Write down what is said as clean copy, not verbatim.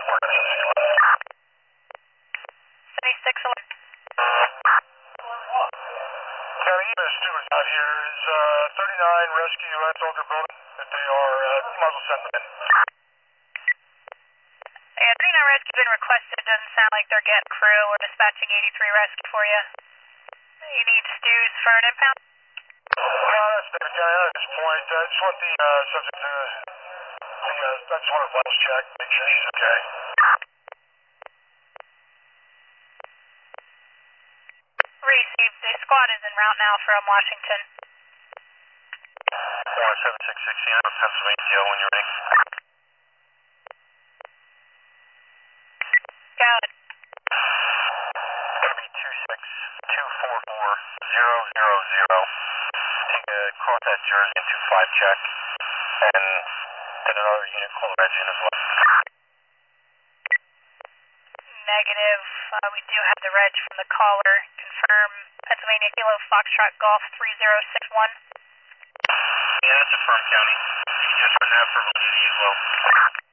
76 alert. County EMS 2 is out here. Is 39 rescue at Soldier Building. If they are, might as well send them in. Yeah, 39 rescue been requested. Doesn't sound like they're getting crew. We're dispatching 83 rescue for you. You need stews for an impound? That's David County at this point. I just want the subject to I just want to pulse check, make sure she's okay. Received. The squad is en route now from Washington. 17616 out of Pennsylvania, when you're ready. Got it. Gonna be 26244-000. Take a cross that Jersey into 5 check, and get another unit call Reg in as well. Negative. We do have the reg from the caller. Confirm Pennsylvania Kilo Foxtrot Golf 3061. Yeah, that's a firm county. You can just run that for validity as well.